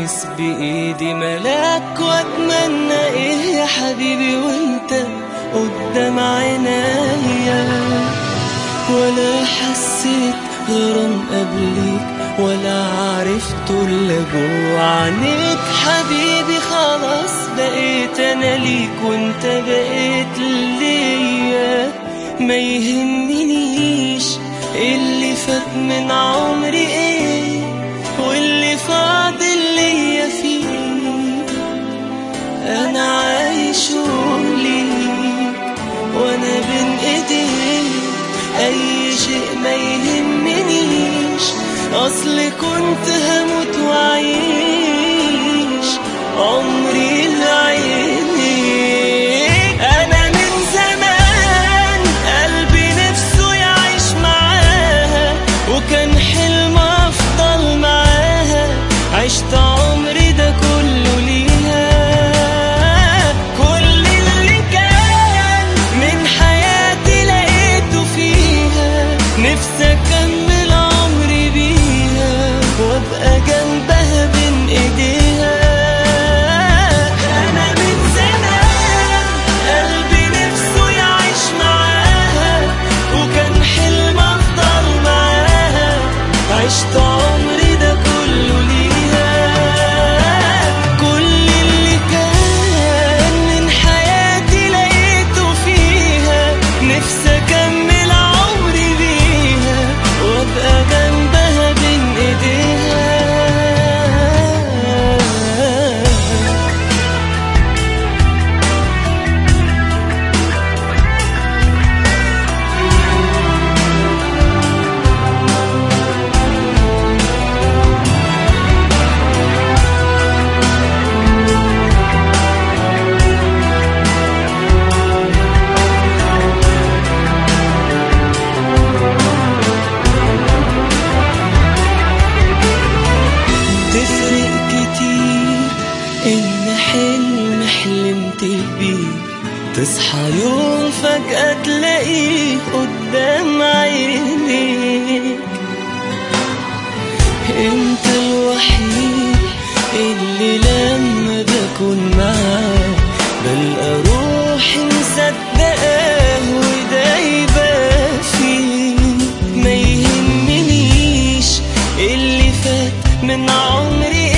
ألمس بإيدي ملاك وأتمنى إيه يا حبيبي وأنت قدام عينيا. ولا حسيت غرام قبليك ولا عرفت إلا جوا عينيك حبيبي. خلاص بقيت أنا ليك وأنت بقيت ليا. ما يهمنيش اللي فات من عمري إيه واللي فاضل ليا فيه. أنا عايش ليك وأنا بين إيديك. أي شيء ما يهمنيش أصل كنت هموت وأعيش عمري لعينيك. أنا من زمان قلبي نفسه يعيش معاها وكان حلم أفضل معاها. عشت عمري ده كله ليها. كل اللي كان من حياتي لقيته فيها. نفسي أكمل عمري بيها وأبقى جنبها بين إيديها. أنا من زمان قلبي نفسه يعيش معاها وكان حلم أفضل معاها. عشت عمري ده كله ليها. كل اللي كان من حياتي لقيته فيها. نفسي أكمل عمري بيها وأبقى جنبها بين إيديها. تفرق كتير إن حلم حلمت بيه تصحى يوم فجأة تلاقيه قدام عينيك. انت الوحيد اللي لما بكون معاه بلقى روحي مصدقاه ودايبة فيه. ما يهمنيش اللي فات من عمري